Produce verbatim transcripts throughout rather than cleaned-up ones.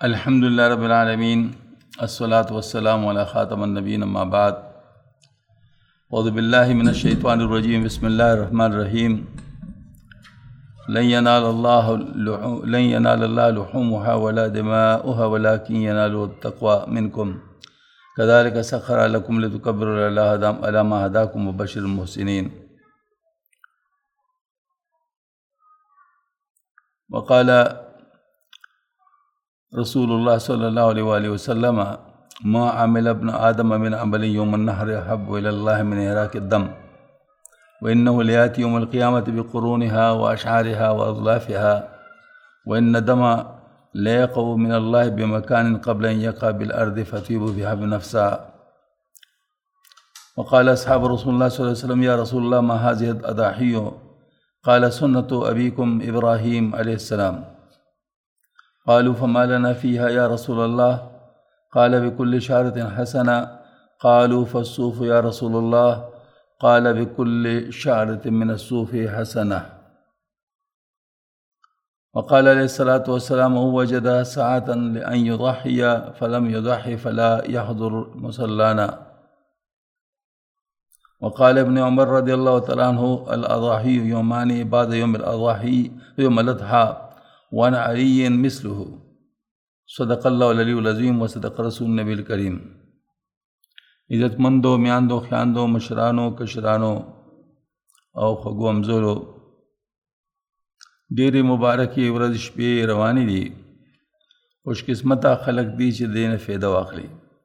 अल्हम्दुलिल्लाह रब्बिल आलमीन अस्सलातु वस्सलामु अला खातमिन नबिय्यीन अम्मा बाद औज़ु बिल्लाहि मिनश शैतानिर रजीम बिस्मिल्लाहिर रहमानिर रहीम लन यनालल्लाहु लन यनालल्लाहु लुहूमुहा वला दिमाउहा वलाकिन यनालुहुत तक़वा मिनकुम कज़ालिका सख़्ख़रा लकुम लितुकब्बिरू अला मा हदाकुम व बश्शिरिल मुहसिनीन। वक़ाल रसूलुल्लाह सल्लल्लाहु अलैहि वसल्लम मा अमिल इब्नु आदम मिन अमलिन यौमन नहर अहब्बु इलल्लाहि मिन इहराक़िद दम व इन्नहु लयाति यौमल क़ियामति बिक़ुरूनिहा व अशआरिहा व अज़लाफ़िहा व इन्न दमा लयक़उ मिनल्लाहि बिमकानिन क़ब्ल अन यक़अ बिल अर्दि फ़तूबु बिहा बिनफ़्सिहा। वक़ाल अस्हाबु रसूलिल्लाह सल्लल्लाहु अलैहि वसल्लम या रसूलल्लाह मा हाज़िहि अज़ाहिय्यु क़ाल सुन्नतु अबीकुम इब्राहीम अलैहिस्सलाम। क़ालू फ़मा लना फ़ीहा या रसूलल्लाह क़ाल बिकुल्लि शारतिन हसना। क़ालू फ़स्सूफ़ु या रसूलल्लाह क़ाल बिकुल्लि शारतिन मिनस्सूफ़ि हसना। वक़ाल अलैहिस्सलातु वस्सलाम मन वजदा सअतन लिअन युज़हिय फ़लम युज़हि फ़ला यहज़ुर मुसल्लाना। वक़ाल इब्नु उमर रज़ियल्लाहु तआला अन्हु अल अज़ाहिय्यु यौमानि बअद यौमिल अज़ाही यौमुल अज़हा व अना अलिय्यिन मिस्लुहु सदक़ल्लाहुल अलियुल अज़ीम व सदक़ रसूलुन नबील करीम। इज़्ज़तमंदो मियांदो ख़यांदो मशरानो कशरानो और ख़ुगो अमज़ोलो ډېرې مبارکې ورځې شپې روانې دي. خوشقسمته خلق دي چې دې نه فایده واخلي.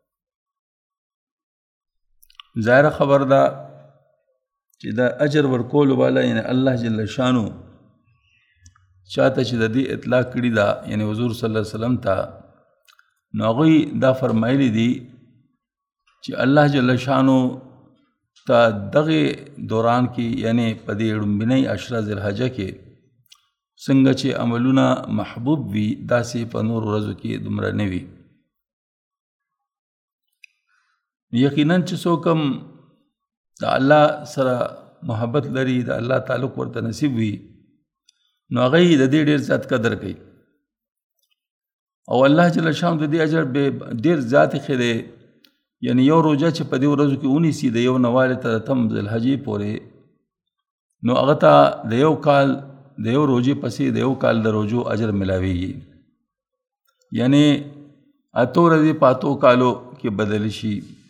ظاهره خبر ده چې د اجر ورکولو والا یعنی الله جل شانو چاته چې د دې اطلاع کړي ده یعنی حضور صلی الله علیه وسلم ته نو هغوی دا فرمایلی دي چې الله جل شانو ته دغه دوران کې یعنی په دې ړومبنۍ عشره ذوالحجه کې څنګه چې عملونه محبوب وي داسې په نور ورځو کې دومره نه وي. یقینا چې څوک هم د الله سره محبت لري د الله تعلق ورته نصیب وي نو هغه یې د دې ډېر زیات قدر کوي او الله جل شانو د دې اجر به ډېر زیات ښه دی. یعنی یو روژه چې په دې ورځو کې ونیسي د یو نوالې ته تم ذوالحجې پورې نو هغه ته د یو کال د یو روژې پسې د یو کال د روژو اجر ملاویږي. یعنی اتو ورځې په اتو کالو کې بدل شي.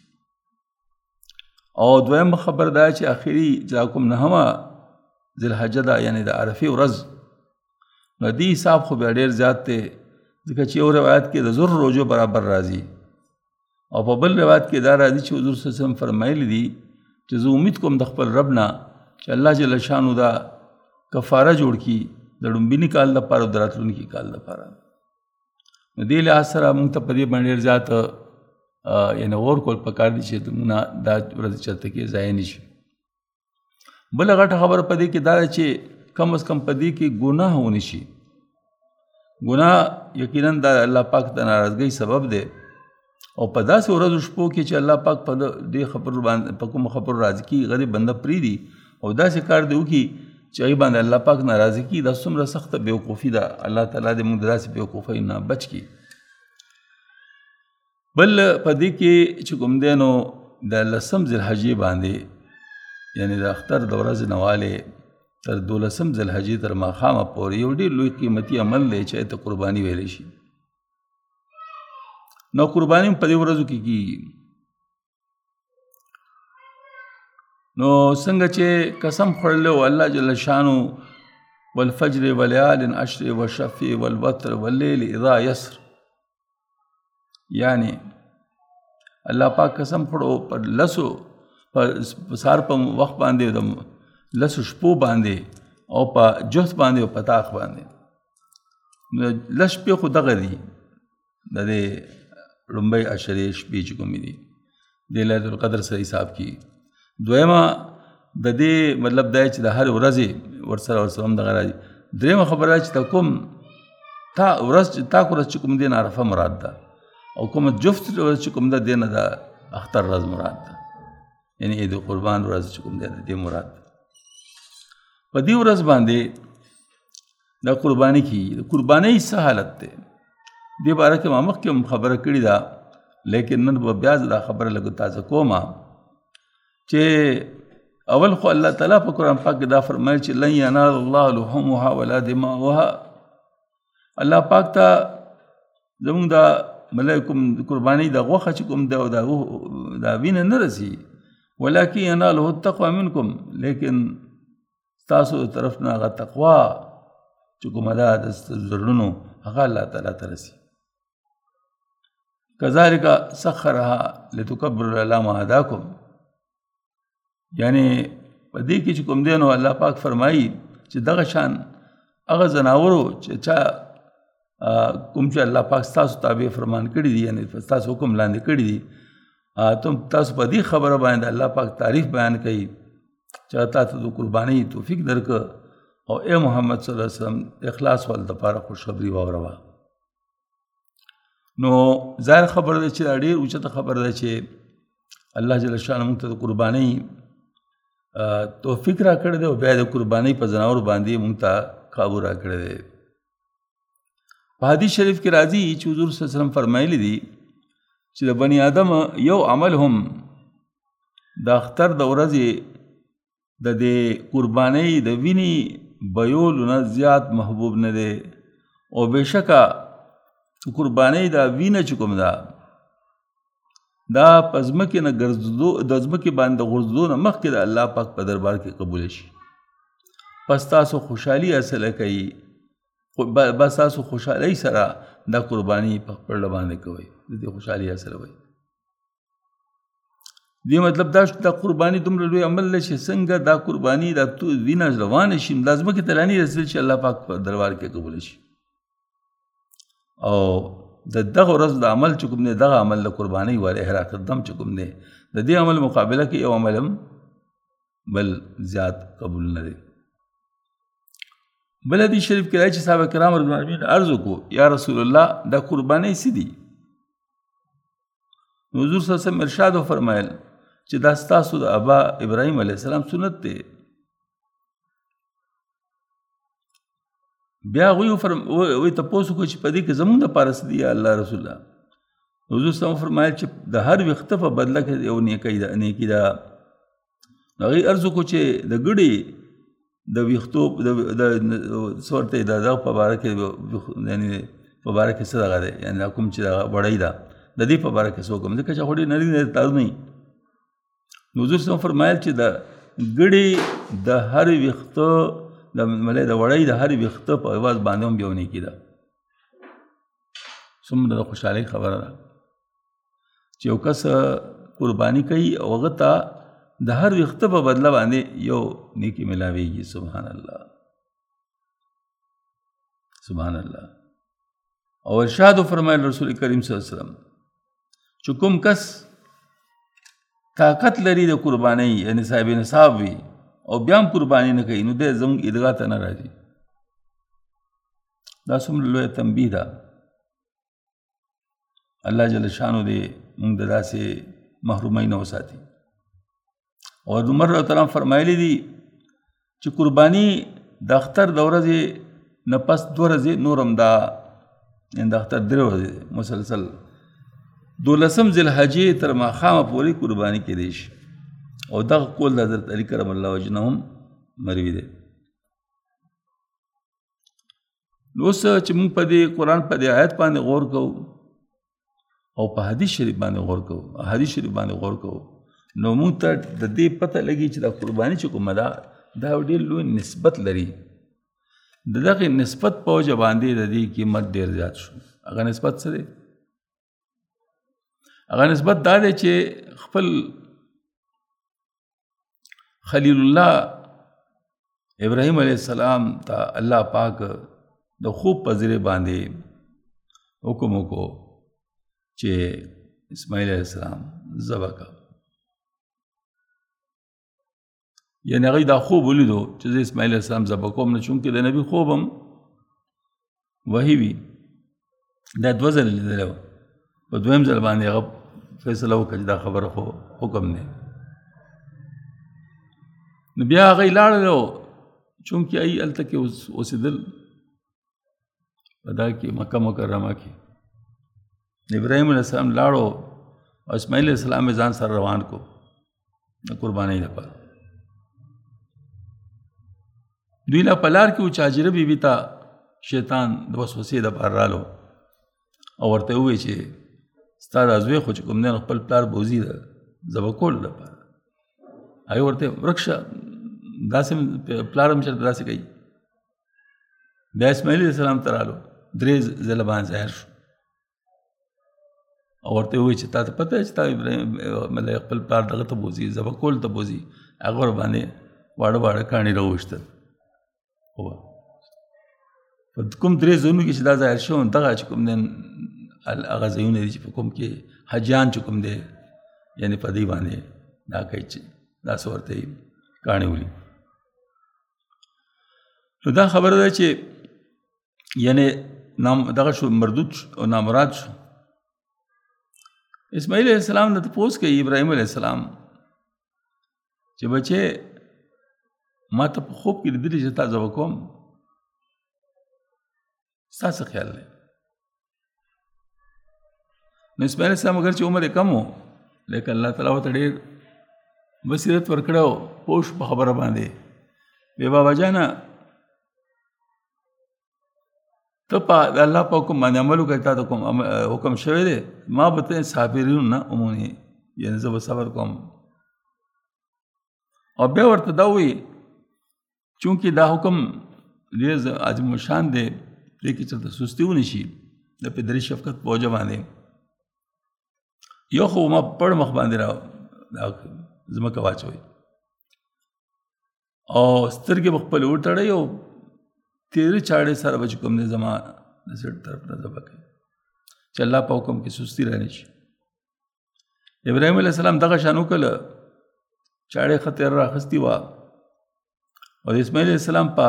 او دویم خبر دا چې آخري چې کوم نهمه ذوالحجه ده یعنی د عرفې ورځ نو دې حساب خو بیا ډېر زیات دی ځکه چې یو روایت کې د زر روژو برابر راځي او په بل روایت کې دا راځي چې حضور صلی الله علیه وسلم فرمایلی دي چې زه امید کوم د خپل رب نه چې الله جل شانو دا کفاره جوړ کړي د ړومبني کال لپاره او د راتلونکي کال لپاره. نو دې لحاظ سره موږ ته په دې باندې ډېر زیات یعنې غور کول پکار دي چې موږ دا ورځې چېرته کې ضایع نه شي. بله غټه خبره په دې کې دا ده چې کم از کم په دې کې ګناه ونه شي. ګناه یقینا د الله پاک د ناراضګۍ سبب دی او په داسې ورځو شپو کې چې الله پاک په دې خبرو باندې په کومو خبرو راضي کي غریب بنده پرېږدي او داسې کار دی وکړي چې هغې باندې الله پاک ناراضه کي. دا څومره سخته بېوقوفي ده. الله تعالی دې موږ د داسې بېوقوفۍ نه بچ کړي. بل په دې کې چې کوم دی نو د لسم ذوالحجې باندې یعنی د اختر د ورځې نه والې تر دولسم ذوالحجې تر ماښامه پورې یو ډېر لوی قیمتي عمل دی چې ته قرباني ویلی شي. نو قرباني په دې ورځو کې کېږي. نو څنګه چې قسم خوړلی و الله جل شانو والفجر وليال عشر والشفع والوتر واللیل اذا یسر یعنی الله پاک قسم خوړو پر لسو په سهار په وخت باندې د لسو شپو باندې او په جهد باندې او په طاق باندې. لس شپې خو دغه دي د دې لومبۍ عشرې شپې چې کومې دي د لیلة القدر سره حساب کړي. دویمه د دې مطلب دا چې د هر ورځې ورسره ورسره هم دغه راځي. درېیمه خبره چې ته کوم تا ورځ تاک ورځ چې کوم دی نه عرفه مراد ده او کومه جفت ورځ چې کوم ده دی نه د اختر ورځ مراد ده یعنی عید قربان ورځ چې کوم دی دې مراد ده. په دې ورځ باندې دا قرباني کېږي. د قربانۍ څه حالت دی دې باره کې ما مخکې هم خبره کړې ده، لیکن نن به بیا زه دا خبره لږ تازه کوم چې اول خو الله تعالی په قرآن پاک کې دا فرمایي چې لن ینال الله لحومها ولا دماؤها. الله پاک ته زموږ دا ملایکم قرباني د غوښه چې کوم ده او دا وینه نه رسي، ولکن یناله التقوى منکم، لیکن تاسو طرف نه هغه تقوا چې کومه ده د زړونو هغه الله تعالی ته رسي. کذالک سخرها لتکبروا علی ما هداکم، یعنی په دې کې چې کوم دی نو الله پاک فرمایي چې دغه شان هغه زناورو چې چا کوم چې الله پاک تاسو تابع فرمان کړي دي، یعنی تاسو حکم لاندې کړي دي، تم تاسو په دې خبره باندې الله پاک تعریف بیان کوي چې تاسو د قربانۍ توفیق درک او اے محمد صلی الله علیه وسلم اخلاص ول د پاره خوشخبری واوروا. نو ظاهر خبره ده چې ډېر اوچته خبره ده چې الله جل شانه موږ ته د قربانۍ توفیق را کړی دی او بیا د قربانۍ په ځناور باندې موږ ته قابو را کړی دی. په حدیث شریف کې راځي چې حضور صلی الله علیه وسلم فرمایلی دي چې د بني آدم یو عمل هم د اختر د ورځې د دې قربانۍ د وینې بیولو نه زیات محبوب نه دی، او بېشکه قربانۍ دا وینه چې کوم ده دا په ځمکې نه ګرځېدو د ځمکې باندې د غورځېدو نه مخکې د الله پاک په دربار کې قبوله شي. پس تاسو خوشحالي حاصله کوي، بس تاسو خوشحالۍ سره دا قرباني په خپل باندې کوئ، د دې خوشحالي حاصله وي. دې مطلب دا چې دا قرباني دومره لوی عمل دی چې څنګه دا قرباني دا وینه روانه شي دا ځمکې ته راني رسېدل چې الله پاک په دربار کې قبوله شي. او د دغه ورځ د عمل چې کوم دی دغه عمل د قربانۍ والا احراق الدم چې کوم دی د دې عمل مقابله کې یو عمل هم بل زیات قبول نه دی. بل حدیث شریف کې راځي چې صحابه کرام رضوان الله علیهم عرض وکړو یا رسول الله دا قربانۍ څه دي؟ حضور صلی الله علیه وسلم ارشاد وفرمایل چې دا ستاسو د ابا ابراهیم علیه السلام سنت دی. بیا هغوی وایي تپوس وکړو چې په دې کې زموږ دپاره څه دي یا الله رسول الله؟ حضور صلی الله علیه وسلم فرمایل چې د هر ویښته په بدله کې یو نیکۍ ده نیکي ده. هغوی عرض وکړو چې د ګډې د ویښتو د څه ورته د دغه په باره کې یعنې په باره کې څه دغه دی، یعنې دا کوم چې دغه وړۍ ده د دې په باره کې څه وکړم ځکه چې خو ډېر نري نري تارونه وي. نو حضور صلی الله علیه وسلم فرمایل چې د ګډې د هر ویښته د ملې د وړۍ د هر ویښته په عوض باندې هم یو نیکي ده. څومره د خوشحالۍ خبره ده چې یو کس قرباني کوي او هغه ته د هر ویښته په بدله باندې یو نیکي ملاویږي. سبحان الله سبحان الله. او ارشاد فرمایل رسول کریم صلی الله علیه وسلم چې کوم کس طاقت لري د قربانۍ یعنی صاحب نصاب وي او بیا هم قرباني نه کوي نو دی زموږ عیدګاه ته نه راځي. دا څومره لویه تنبیه ده. الله جل شانو دې موږ د داسې محرومۍ نه وساتي. او عمر رضی الله عنه فرمایلی دي چې قرباني د اختر د ورځې نه پس دوه ورځې نور هم دا د اختر درې ورځې مسلسل دولسم ذوالحجې تر ماښامه پورې قرباني کېدی شي. او دغه قول د حضرت علي کرم الله وجهه هم مروي دی. نو اوس چې موږ په دې قرآن په دې آیت باندې غور کوو او په حدیث شریف باندې غور کوو حدیث شریف باندې غور کوو نو موږ ته د دې پته لګي چې دا قرباني چې کومه ده دا ډېر لوی نسبت لري. د دغې نسبت په وجه باندې د دې قیمت ډېر زیات شو. هغه نسبت څه دی؟ هغه نسبت دا دی چې خپل خلیل الله ابراهیم علیه السلام ته الله پاک د خوب په ذریعه باندې حکم وکړو چې اسماعیل علیه السلام ذبح کړه. یعنې هغوی دا خوب ولیدو چې زه اسماعیل علیه السلام ذبح کوم نه چونکې د نبي خوب هم وحي وي. دا دوه ځله لیدلی و. په دویم ځل باندې هغه فیصله وکړه چې دا خبره خو حکم دی. نو بیا هغوی لاړل او چونکې هغوی هلته کې اوسېدل په دا کې مکه مکرمه کې ابراهیم علیه السلام لاړو او اسماعیل علیه السلام ځان سره روان کو د قربانۍ لپاره. دوی لا په لار کې و چې هاجره بیبي ته شیطان د وسوسې دپاره رالو او ورته ووایي چې ستا دا زوی خو چې کوم دی نو خپل پلار بوځي د ذبح کولو لپاره. هغې ورته ورک شه داسې پلار هم چېرته داسې کوي. بیا اسماعیل علیه السلام ته رالو درې ځله باندې ظاهر شو او ورته ووایي چې تا ته پته چې تا ابراهیم مطلب خپل پلار دغه ته بوځي ذبح کولو ته بوځي. هغه ورباندې واړه واړه کاڼي راوویشتل. په کوم درې ځایونو کې چې دا ظاهر شو دغه چې کوم دی هغه ځایونه دي چې په کوم کې حجیان چې کوم دی یعنې په دې باندې دا کوي چې داسې ورته یې کاڼي ولي. نو دا خبره ده چې یعنې نام دغه شو مردود او نامراد شو. اسماعیل علیه السلام نه تپوس کوي ابراهیم علیه السلام چې بچې ما ته په خوب کې لیدلي چې تا ذبح کوم ستا څه خیال دی؟ نو اسماعیل علیه السلام اگر چې عمر یې کم و لیکن الله تعالی ورته ډېر بصیرت ورکړی و پوه شو په خبره باندې. وی بابا جانه ته په د الله په حکم باندې عمل وکړې تا ته کوم حکم شوی دی ما به ته صابرینو نه عمومي یعنې زه به صبر کوم. او بیا ورته دا وایي چونکې دا حکم ډېر عظیم الشان دی دې کې چېرته سستي ونه شي د پدري شفقت په وجه باندې یو خو ما پړ مخ باندې را ځمکه واچوئ او سترګې به خپلې وتړئ او تیرې چاړې سره به چې کوم دی زما د سیټ طرف نه ذبح کوي چې الله په حکم کې سستي را نه شي. ابراهیم علیه السلام دغه شان وکړله چاړې ښه تېره رااخیستې وه او د اسماعیل علیه السلام په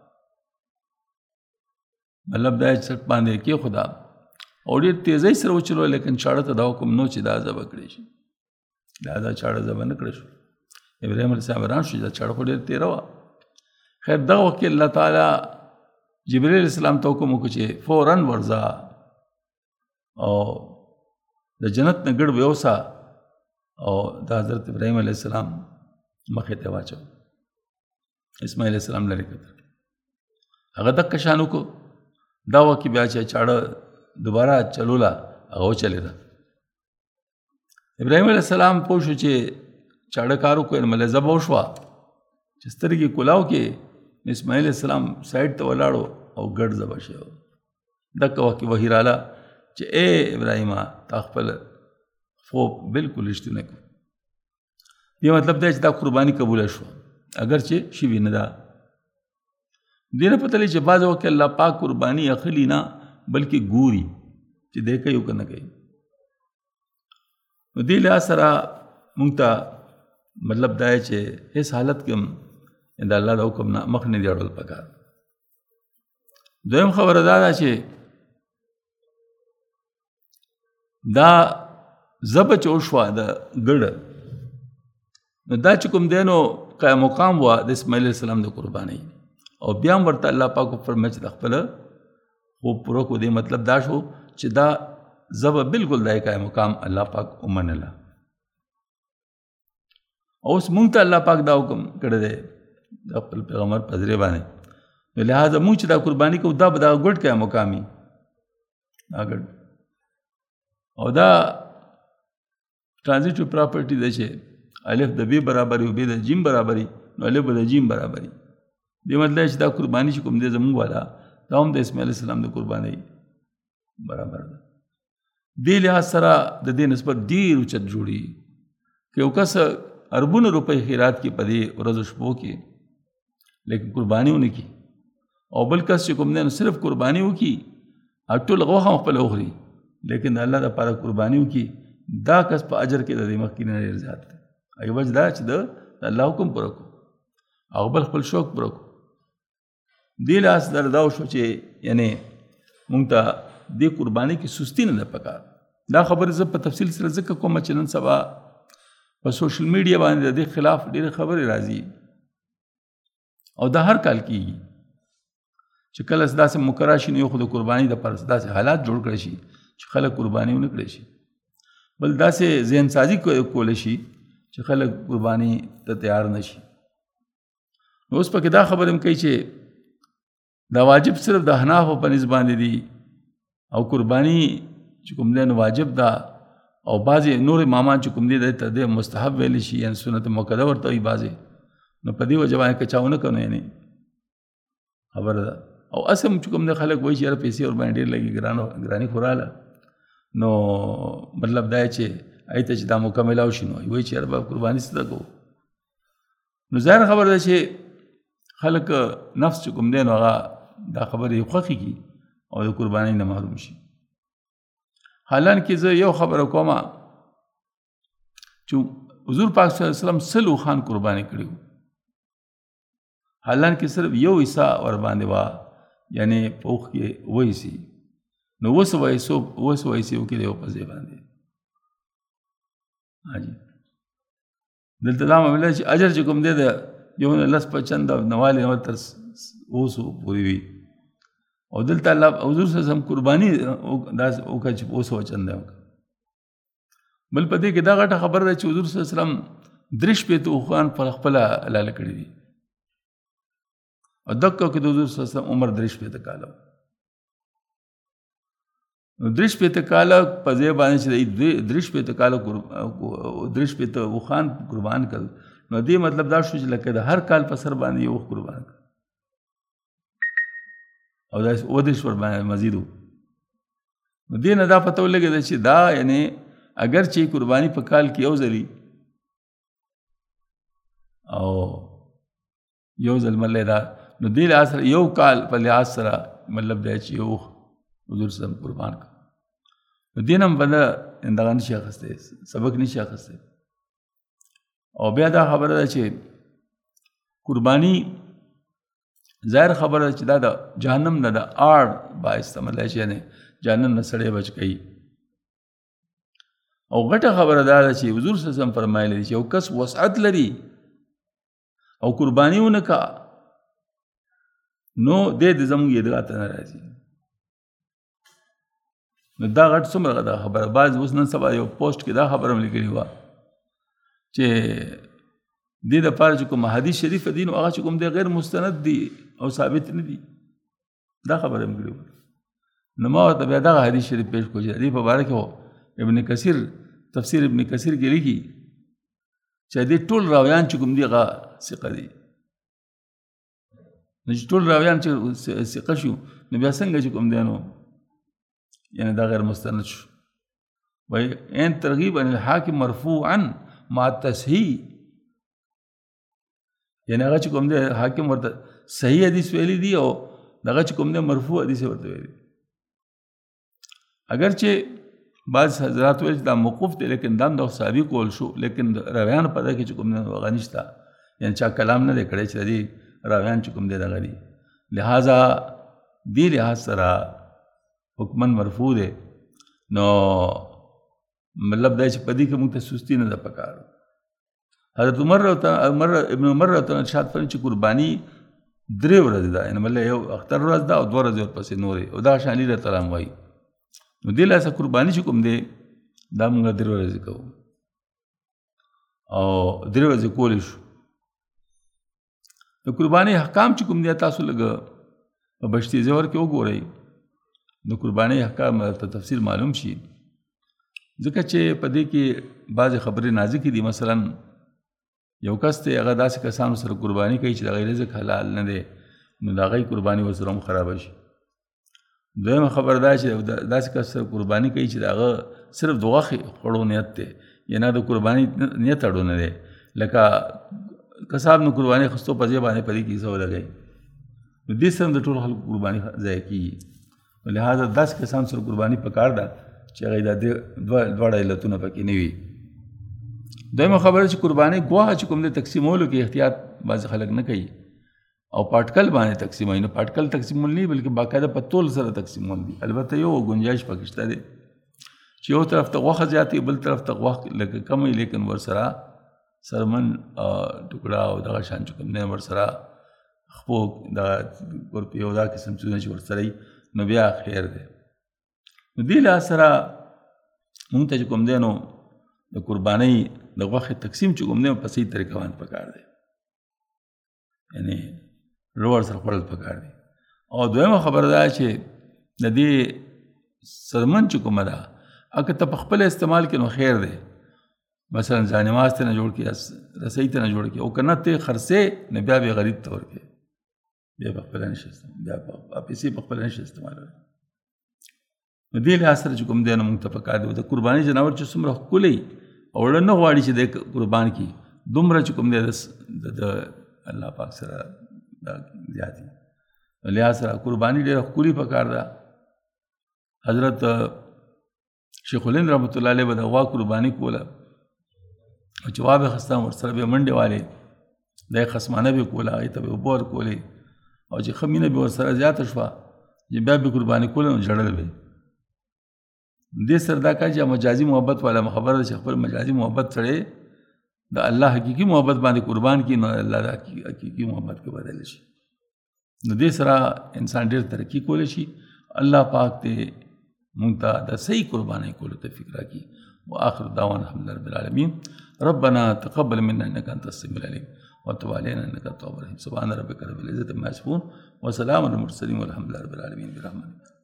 مطلب دا چټ باندې کېښوده او ډېر تیزۍ سره وچلوه لیکن چاړه ته دا حکم نو چې دا ذبح کړی شي. دا دا چاړه ذبح نه کړی شو. ابراهیم علیه السلام حیران شو چې دا چاړه خو ډېر تېره وه. خیر دغه وخت کې الله تعالی جبریل علیه السلام ته حکم وکړو چې فوراً ورځه او د جنت نه ګډ ویوسه او د حضرت ابراهیم علیه السلام مخې ته واچو. اسماعیل علیه السلام لرې کتل هغه دقه شان وکړو. دا وخت کې بیا چې چاړه دوباره چلوله هغه وچلېده. ابراهیم علیه السلام پوه شو چې چاړه کار وکړو مطلب ذبح وشوه چې سترګې کولاو کې اسماعیل علیه السلام سایډ ته ولاړو او ګډ ذبح شوی. دقه وخت کې وحی راله چې اے ابراهیمه تا خپل خوب بالکل رښتینی کړو. دې مطلب دی چې دا قرباني قبوله شوه اگر چې شوي نه ده. دې نه پته لګي چې بعض وخت الله پاک قرباني اخلي نه بلکې ګوري چې دی کوي او که نه کوي. نو دې لحاظ سره مونږ ته مطلب دا چې هیڅ حالت کې هم د الله د حکم نه مخ نه دی اړول پکار. دویم خبره دا ده چې دا ذبح چې وشوه د ګډه نو دا چې کوم دی نو قایم مقام وه د اسماعیل علیه السلام د قربانۍ او بیا هم ورته الله پاک وفرمایي چې د خپله خوب پوره کړو. دې مطلب دا شو چې دا ذبح بالکل دا قایم مقام الله پاک ومنله. اوس مونږ ته الله پاک دا حکم کړی دی د خپل پیغمبر په ذریعه باندې نو لہٰذا مونږ چې دا قرباني کوو دا به دا ګډ قایم مقام وي دا ګډ او دا ټرانزیټیو پراپرټي ده چې الف د بی برابري او بی د جیم برابري نو الف به د جیم برابري. دې مطلب چې دا قرباني چې کوم دی زموږ والا دا هم د اسماعیل علیه السلام د قربانۍ برابر ده. دې لحاظ سره د دې نسبت ډېر اوچت جوړي که یو کس اربونه روپۍ خیرات کې په دې ورځو شپو کې لیکن قرباني ونه کړي او بل کس چې کوم دی نو صرف قرباني وکړي او ټول غوښه هم خپله وخوري لیکن د الله دپاره قرباني وکړي دا کس په اجر کې د دې مخکې نه ډېر زیات دی. هغې وجه دا چې د الله حکم پوره کړو او بل خپل شوق پوره کړو. دې لحاظ سره دا وشو چې یعنې مونږ ته دې قربانۍ کې سستي نه ده پکار. دا خبرې زه په تفصیل سره ځکه کومه چې نن سبا په سوشل میډیا باندې د دې خلاف ډېرې خبرې راځي او دا هر کال کېږي چې کله داسې مقرره شي نو یو خو د قربانۍ دپاره داسې حالات جوړ کړی شي چې خلک قرباني ونه کړی شي. بل داسې ذهن سازي کولی شي چې خلک قرباني ته تیار نه شي. نو اوس پکې دا خبره هم کوي چې دا واجب صرف د احنافو په نسبت باندې دي او قرباني چې کوم دی نو واجب ده او بعضې نور امامان چې کوم دی دی ته دی مستحب ویلی شي یعنې سنت مؤکده ورته وایي بعضې. نو په دې وجه باندې که چا ونه کړو نو یعنې خبره ده. او اصل چې کوم دی خلک وایي چې یاره پیسې ورباندې ډېر لګي ګرانو ګراني خو راله نو مطلب دا چې هغې ته چې دا موقع میلاو شي نو وایي چې یاره به قرباني څه کوو. نو ظاهر خبره ده چې خلک نفس چې کوم دی نو هغه دا خبرې خوښې کړي او د قربانۍ نه محروم شي. حالانکه زه یو خبره کومه چې حضور پاک صلی الله علیه وسلم سل اوښان قرباني کړي وو، حالانکه صرف یو حصه ورباندې وه یعنې په اوښ کې اووه حصې، نو اووه سوه حصو اووه سوه حصې وکړي د یو په ځای باندې. حاجي دلته دا معامله چې اجر چې کوم دی د یو نه لس په چند نوالې نه تر اووه سوو پورې وي او دلته الله حضور صلی الله علیه وسلم قرباني داسې وکړه چې اووه سوه چنده وکړه. بل په دې کې دا غټه خبره ده چې حضور صلی الله علیه وسلم درې شپېته اوښان پر خپله حلاله کړي دي او دقه کې د حضور صلی الله علیه وسلم عمر درې شپېته کاله و. نو درې شپېته کاله په ځای باندې چې درې شپېته کاله درې شپېته اوښان قربان کړل، نو دې مطلب دا شو چې لکه د هر کال په سر باندې یو اوښ قربان کړ او داسې اووه دېرش ورباندې مزید و. نو دې نه دا پته ولګېده چې دا یعنې اگر چې قرباني په کال کې یو ځلي او یو ځل مطلب دا نو دې لحاظ سره یو کال په لحاظ سره مطلب دی چې یو حضور صلی الله علیه وسلم قربان کړ. نو دې نه هم بله دغه نشي اخیستی، سبق نشي اخیستی. او بیا دا خبره ده چې قرباني ظاهر خبره چې دا د جهنم نه د آړ باعث ته مطلب چې یعنې جهنم نه سړی بچ کوي. او غټه خبره دا ده چې حضور صلی الله علیه وسلم فرمایلی دي چې یو کس وسعت لري او قرباني ونه کا نو دې د زموږ عیدګاه ته نه راځي. نو دا غټ څومره غټه خبره. بعض اوس نن سبا یو پوسټ کې دا خبره هم لیکلې وه چې دې دپاره چې کوم حدیث شریف دي نو هغه چې کوم دی غیر مستند دي او ثابت نه دي، دا خبره هم کړې وه. نو ما ورته بیا دغه حدیث شریف پیش کړو چې دې په باره کې ابن کثیر تفسیر ابن کثیر کې لیکي چې دې ټول راویان چې کوم دي هغه ثقه دي. نو چې ټول راویان چې ثقه شو نو بیا څنګه چې کوم دی نو یعنې دا غیر مستند شو. وایي این ترغیب عن الحاکم مرفوعا مع التصحیح، یعنی هغه چې کوم دی حاکم ورته صحیح حدیث ویلی دی او دغه چې کوم دی مرفوع حدیث ورته ویلی. اگر چې بعض حضرات ویل چې دا موقوف دی لیکن دا هم د صحابي کول شو، لیکن راویان په دغه کې چې کوم دی هغه نشته، یعنې چا کلام نه دی کړی چې د دې راویان چې کوم دی دغه دي. لہذا دې لحاظ سره حکمن مرفوع دی. نو مطلب دا چې په دې کې موږ ته سستی نه ده پکار. حضرت عمر عمر ابن عمر رضی ارشاد فرمایي چې قرباني درې ورځې ده، یعنې مطلب یو اختر ورځ ده او دوه ورځې ورپسې نورې، او دا شان علی رضی الله عنه وایي. نو دې لاسه قرباني چې کوم دی دا موږ درې ورځې کوو او درې ورځې کولی شو. د قرباني احکام چې کوم دی تاسو لږ په بشتي زور کې وګورئ، د قرباني احکام ته تفصیل معلوم شي. ځکه چې په دې کې بعضې خبرې نازکې دي. مثلا یو کس دی هغه داسې کسانو سره قرباني کوي چې د هغې رزق حلال نه دی، نو د هغې قرباني ورسره هم خرابه شي. دویمه خبر دا چې داسې کس سره قرباني کوي چې د هغه صرف د غوښې خوړو نیت دی، یعنې د قرباني نیت اړو نه دی. لکه کساب نو قرباني اخیستو په ځای باندې په دې کې حصه ولګوي، نو دې سره د ټولو خلکو قرباني ضایع کېږي. لہذا داسې کسانو سره قرباني پکار ده چې هغې دا دواړه علتونه پکې نه وي. دویمه خبره چې قرباني ګواه چې کوم دی تقسیمولو کې احتیاط بعضې خلک نه کوي او پاټکل باندې تقسیموي. نو پاټکل تقسیمول نه بلکې باقاعده په تول سره تقسیمول دي. البته یو گنجایش پکې شته دی چې یو طرف ته غوښه زیاتې بل طرف ته غوښه لکه کم وي، لیکن ورسره سرمن ټکړه او دغه شان چې کوم دی ورسره خپو دغه ورپې او دا قسم څیزونه چې ورسره وي نو بیا خیر دی. نو دې لحاظ سره مونږ ته چې کوم دی نو د قربانۍ د غوښې تقسیم چې کوم دی په صحیح طریقه باندې پکار دی، یعنې لوړ سره خوړل پکار دی. او دویمه خبره دا چې د دې سرمن چې کومه ده اگه ته په خپل استعمال کې نو خیر دی، مثلا ځانماز ته نه جوړ کړي، رسۍ ته نه جوړ کړي، او که نه ته خرڅې نه بیا به غریب ته ورکړې، بیا په خپله نشي بیا پیسې په خپله نشي استعمالولی. نو دې لحاظ سره چې کوم دی نو مونږ ته پکار دی د قرباني جناور چې څومره ښکلی او زړه نه غواړي چې دی قربان کړي دومره چې کوم دی د الله پاک سره دا زیات دي. لحاظ سره قرباني ډېره ښکلي پکار ده. حضرت شیخ الهند رحمت الله علیه به د غوا قرباني کوله او چې غوا به خسته ورسره به منډې والې، دا یې خصمانه به کوله، هغې ته به اوبه ورکولې، او چې ښه مینه به ورسره زیاته شوه چې بیا به قرباني کوله نو ژړل به. دې سره دا کار چې مجازي محبت والا خبره ده چې خپل مجازي محبت سړی د الله حقیقي محبت باندې قربان کړي نو الله د حقیقي محبت کې بدل شي. نو دې سره انسان ډېر ترقي کولی شي. الله پاک دې مونږ ته د صحیح قربانۍ کولو توفیق راکړي. واخر دعوانا الحمد لله رب العالمين. ربنا تقبل منا انك انت السميع العليم وتب علينا انك التواب الرحيم. سبحان ربك رب العزة عما يصفون وسلام على المرسلين والحمد لله رب العالمين برحمتك.